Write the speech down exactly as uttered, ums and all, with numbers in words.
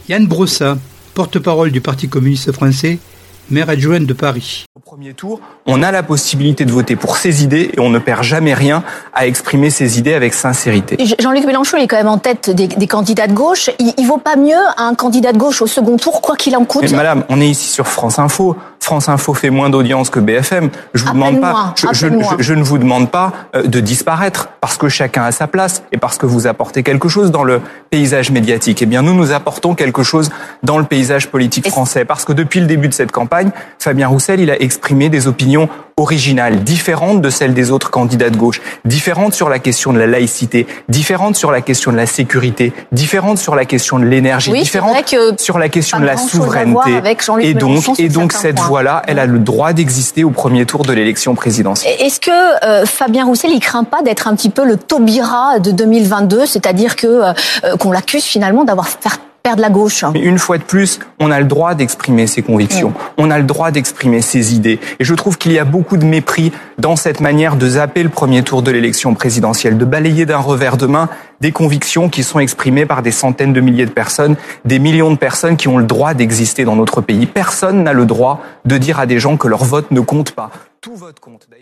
Yann Brossat, porte-parole du Parti communiste français, maire adjoint de Paris. Au premier tour, on a la possibilité de voter pour ses idées et on ne perd jamais rien à exprimer ses idées avec sincérité. Jean-Luc Mélenchon il est quand même en tête des, des candidats de gauche. Il, il vaut pas mieux un candidat de gauche au second tour, quoi qu'il en coûte. Mais madame, on est ici sur France Info. France Info fait moins d'audience que B F M. Je vous demande pas, je, je, je, je ne vous demande pas de disparaître parce que chacun a sa place et parce que vous apportez quelque chose dans le paysage médiatique. Eh bien, nous, nous apportons quelque chose dans le paysage politique français parce que depuis le début de cette campagne, Fabien Roussel, il a exprimé des opinions originales, différentes de celles des autres candidats de gauche, différentes sur la question de la laïcité, différentes sur la question de la sécurité, différentes sur la question de l'énergie, oui, différentes sur la question de la souveraineté. Et donc, et donc cette points. voix-là, elle a le droit d'exister au premier tour de l'élection présidentielle. Est-ce que euh, Fabien Roussel, il craint pas d'être un petit peu le Taubira de deux mille vingt-deux, c'est-à-dire que euh, qu'on l'accuse finalement d'avoir fait perdre la gauche? Mais une fois de plus, on a le droit d'exprimer ses convictions, mmh. on a le droit d'exprimer ses idées. Et je trouve qu'il y a beaucoup de mépris dans cette manière de zapper le premier tour de l'élection présidentielle, de balayer d'un revers de main des convictions qui sont exprimées par des centaines de milliers de personnes, des millions de personnes qui ont le droit d'exister dans notre pays. Personne n'a le droit de dire à des gens que leur vote ne compte pas. Tout vote compte.